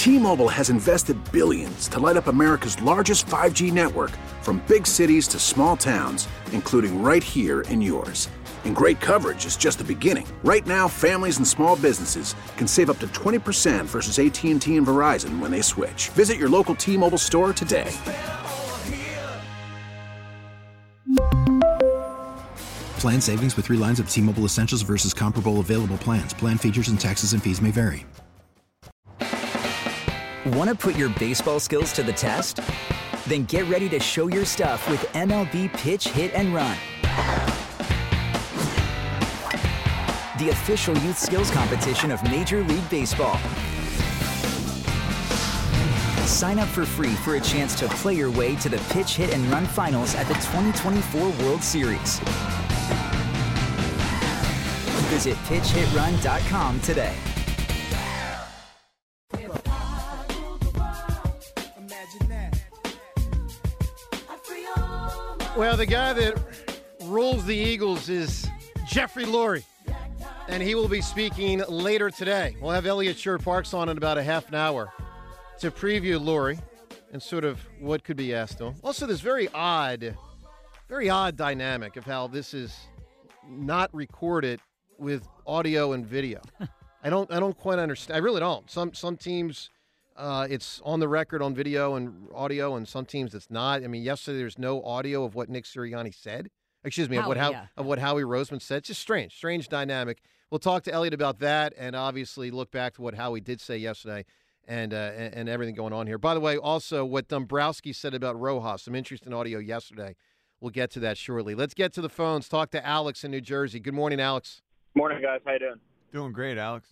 T-Mobile has invested billions to light up America's largest 5G network, from big cities to small towns, including right here in yours. And great coverage is just the beginning. Right now, families and small businesses can save up to 20% versus AT&T and Verizon when they switch. Visit your local T-Mobile store today. Plan savings with 3 lines of T-Mobile Essentials versus comparable available plans. Plan features and taxes and fees may vary. Want to put your baseball skills to the test? Then get ready to show your stuff with MLB Pitch, Hit, and Run. The official youth skills competition of Major League Baseball. Sign up for free for a chance to play your way to the Pitch, Hit, and Run finals at the 2024 World Series. Visit pitchhitrun.com today. Well, the guy that rules the Eagles is Jeffrey Lurie, and he will be speaking later today. We'll have Elliot Shore-Parks on in about a half an hour to preview Lurie and sort of what could be asked to him. Also, this very odd dynamic of how this is not recorded with audio and video. I don't quite understand. I really don't. Some teams it's on the record on video and audio, and some teams it's not. I mean, yesterday there's no audio of what Nick Sirianni said. Excuse me, of what Howie Roseman said. It's just strange dynamic. We'll talk to Elliot about that, and obviously look back to what Howie did say yesterday, and everything going on here. By the way, also what Dombrowski said about Rojas. Some interesting audio yesterday. We'll get to that shortly. Let's get to the phones. Talk to Alex in New Jersey. Good morning, Alex. Morning, guys. How you doing? Doing great, Alex.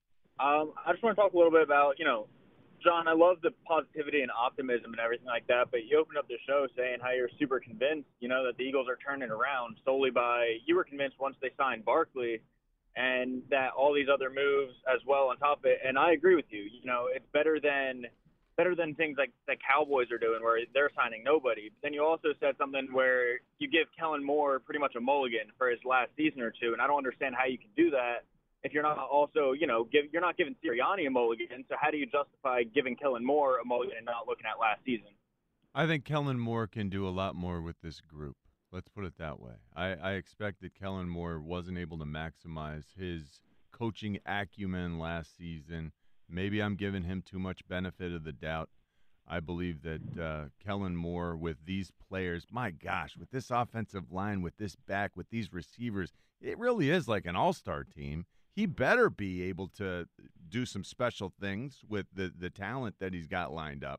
I just want to talk a little bit about, John, I love the positivity and optimism and everything like that, but you opened up the show saying how you're super convinced, that the Eagles are turning around solely by – you were convinced once they signed Barkley and that all these other moves as well on top of it. And I agree with you. It's better than things like the Cowboys are doing where they're signing nobody. But then you also said something where you give Kellen Moore pretty much a mulligan for his last season or two, and I don't understand how you can do that if you're not also, you're not giving Sirianni a mulligan. So how do you justify giving Kellen Moore a mulligan and not looking at last season? I think Kellen Moore can do a lot more with this group. Let's put it that way. I expect that Kellen Moore wasn't able to maximize his coaching acumen last season. Maybe I'm giving him too much benefit of the doubt. I believe that Kellen Moore with these players, my gosh, with this offensive line, with this back, with these receivers, it really is like an all-star team. He better be able to do some special things with the talent that he's got lined up.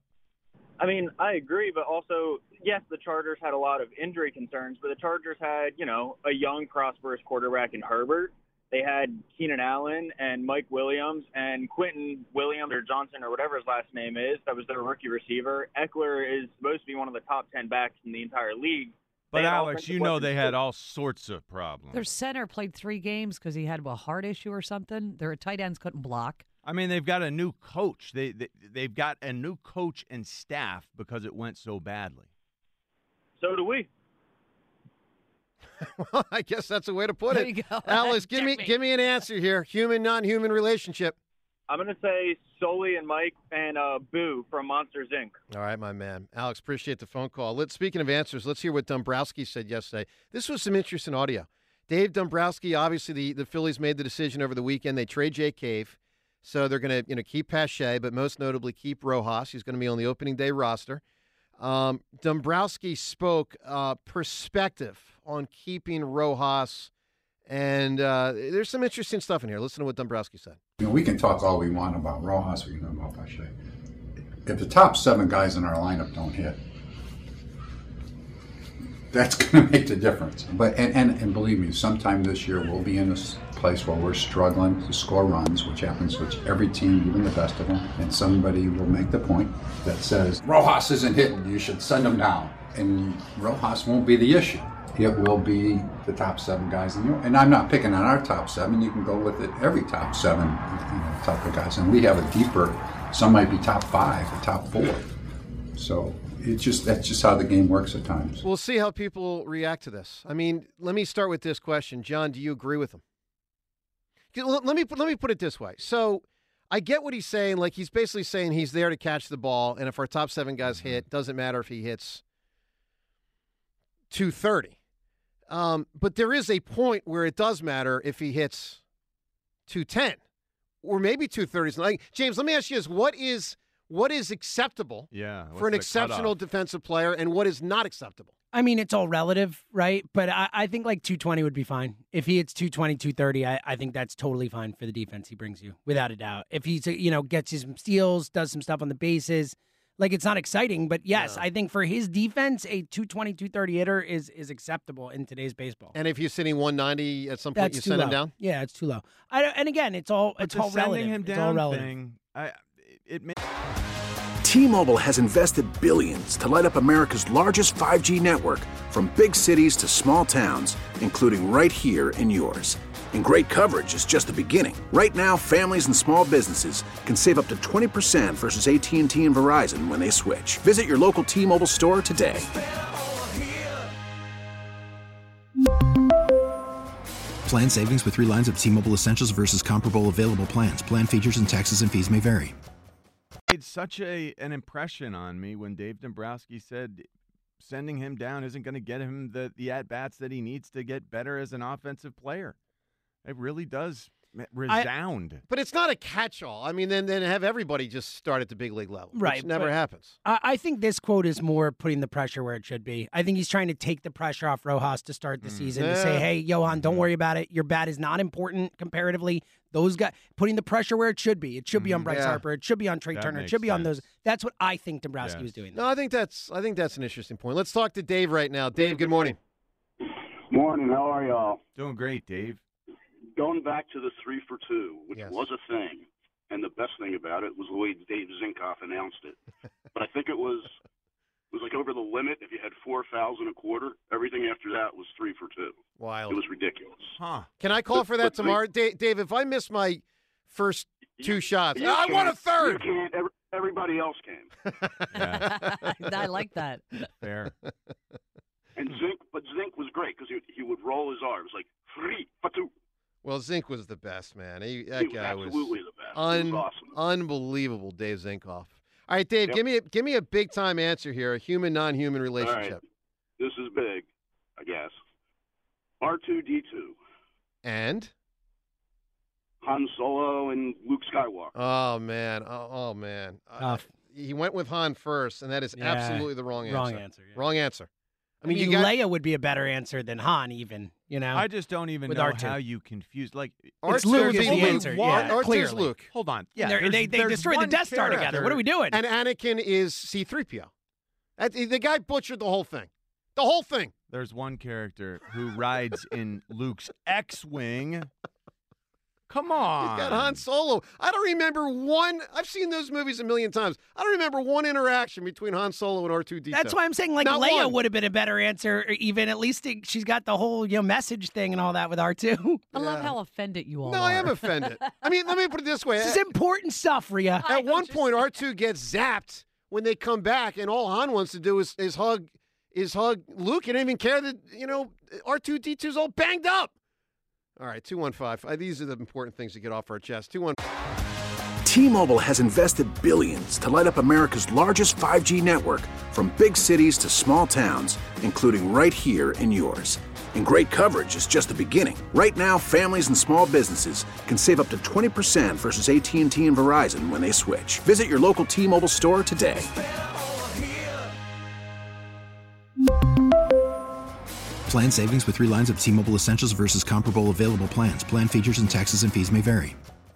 I mean, I agree, but also, yes, the Chargers had a lot of injury concerns, but the Chargers had, a young, prosperous quarterback in Herbert. They had Keenan Allen and Mike Williams and Quentin Williams or Johnson or whatever his last name is. That was their rookie receiver. Eckler is supposed to be one of the top 10 backs in the entire league. But, Alex, they had all sorts of problems. Their center played 3 games because he had a heart issue or something. Their tight ends couldn't block. I mean, they've got a new coach. They've got a new coach and staff because it went so badly. So do we. Well, I guess that's a way to put there it. You go. Alice, give me an answer here. Human, non-human relationship. I'm going to say Sully and Mike and Boo from Monsters, Inc. All right, my man. Alex, appreciate the phone call. Speaking of answers, let's hear what Dombrowski said yesterday. This was some interesting audio. Dave Dombrowski, obviously the Phillies made the decision over the weekend. They trade Jay Cave, so they're going to keep Pache, but most notably keep Rojas. He's going to be on the opening day roster. Dombrowski spoke perspective on keeping Rojas, and there's some interesting stuff in here. Listen to what Dombrowski said. We can talk all we want about Rojas, we can talk about Pache. If the top 7 guys in our lineup don't hit, that's going to make the difference. But and believe me, sometime this year we'll be in this place where we're struggling to score runs, which happens with every team, even the best of them. And somebody will make the point that says, Rojas isn't hitting, you should send him down. And Rojas won't be the issue. It will be the top 7 guys. And I'm not picking on our top 7. You can go with it every top 7 type of guys. And we have a deeper, some might be top 5 or top 4. So that's just how the game works at times. We'll see how people react to this. I mean, let me start with this question. John, do you agree with him? Let me put it this way. So I get what he's saying. Like, he's basically saying he's there to catch the ball, and if our top 7 guys hit, doesn't matter if he hits 230. But there is a point where it does matter if he hits 210 or maybe 230. Like, James, let me ask you this. What is acceptable for an exceptional defensive player, and what is not acceptable? I mean, it's all relative, right? But I think like 220 would be fine. If he hits 220, 230, I think that's totally fine for the defense he brings you, without a doubt. If he's, gets his steals, does some stuff on the bases, like, it's not exciting, but yes, I think for his defense, a 220, 230 hitter is acceptable in today's baseball. And if you're sitting 190 at some point, you send him down? Yeah, it's too low. And again, it's all relative. Him down it's all relative. Thing, T-Mobile has invested billions to light up America's largest 5G network, from big cities to small towns, including right here in yours. And great coverage is just the beginning. Right now, families and small businesses can save up to 20% versus AT&T and Verizon when they switch. Visit your local T-Mobile store today. Plan savings with 3 lines of T-Mobile Essentials versus comparable available plans. Plan features and taxes and fees may vary. Made such an impression on me when Dave Dombrowski said sending him down isn't going to get him the at-bats that he needs to get better as an offensive player. It really does resound. But it's not a catch-all. I mean, then have everybody just start at the big league level, right? Which never happens. I think this quote is more putting the pressure where it should be. I think he's trying to take the pressure off Rojas to start the season, to say, hey, Johan, don't worry about it. Your bat is not important comparatively. Those guys, putting the pressure where it should be. It should be on Bryce Harper. It should be on Trey Turner. It should be on those. That's what I think Dombrowski was doing. No, I think that's an interesting point. Let's talk to Dave right now. Dave, good morning. Morning. How are y'all? Doing great, Dave. Going back to the 3 for 2, which was a thing, and the best thing about it was the way Dave Zinkoff announced it. But I think it was like over the limit. If you had 4 fouls in a quarter, everything after that was 3 for 2. Wild. It was ridiculous. Huh? Can I call for that tomorrow, Dave? If I miss my first 2 shots, I want a third. You can't. Everybody else came. I like that. Fair. And Zink was great because he would roll his arms like 3 for 2. Well, Zink was the best, man. That guy was absolutely the best. He was awesome. Unbelievable, Dave Zinkoff. All right, Dave, give me a big time answer here. A human non-human relationship. Right. This is big, I guess. R2-D2. And Han Solo and Luke Skywalker. Oh man. He went with Han first, and that is absolutely the wrong answer. Wrong answer. Yeah. Wrong answer. I mean, Leia would be a better answer than Han, even. I just don't even know R2. how you confuse. Like, it's Luke is the answer. R2's Luke. Hold on. Yeah, they destroyed the Death Star together. What are we doing? And Anakin is C-3PO. The guy butchered the whole thing. The whole thing. There's one character who rides in Luke's X-Wing. Come on. He's got Han Solo. I don't remember one. I've seen those movies a million times. I don't remember one interaction between Han Solo and R2-D2. That's why I'm saying, like, Not Leia one. would have been a better answer, or even at least she's got the whole message thing and all that with R2. I love how offended you all No, are. I am offended. I mean, let me put it this way. This is important stuff, Rhea. At one point, R2 gets zapped when they come back, and all Han wants to do is hug Luke. He didn't even care that, R2-D2's all banged up. All right, 215. These are the important things to get off our chest. 215. T-Mobile has invested billions to light up America's largest 5G network, from big cities to small towns, including right here in yours. And great coverage is just the beginning. Right now, families and small businesses can save up to 20% versus AT&T and Verizon when they switch. Visit your local T-Mobile store today. Plan savings with 3 lines of T-Mobile Essentials versus comparable available plans. Plan features and taxes and fees may vary.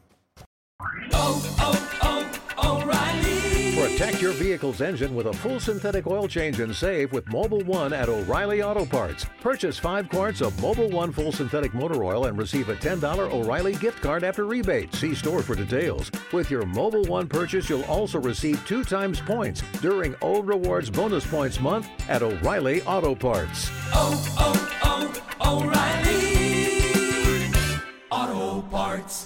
Protect your vehicle's engine with a full synthetic oil change and save with Mobil 1 at O'Reilly Auto Parts. Purchase 5 quarts of Mobil 1 full synthetic motor oil and receive a $10 O'Reilly gift card after rebate. See store for details. With your Mobil 1 purchase, you'll also receive 2 times points during O Rewards Bonus Points Month at O'Reilly Auto Parts. O'Reilly Auto Parts.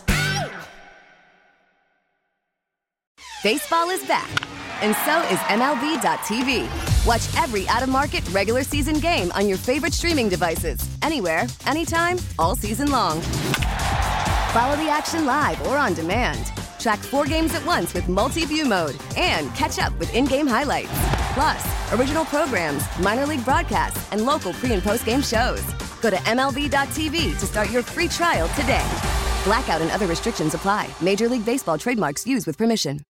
Baseball is back, and so is MLB.tv. Watch every out-of-market regular season game on your favorite streaming devices, anywhere, anytime, all season long. Follow the action live or on demand. Track 4 games at once with multi-view mode and catch up with in-game highlights. Plus, original programs, minor league broadcasts, and local pre- and post-game shows. Go to MLB.tv to start your free trial today. Blackout and other restrictions apply. Major League Baseball trademarks used with permission.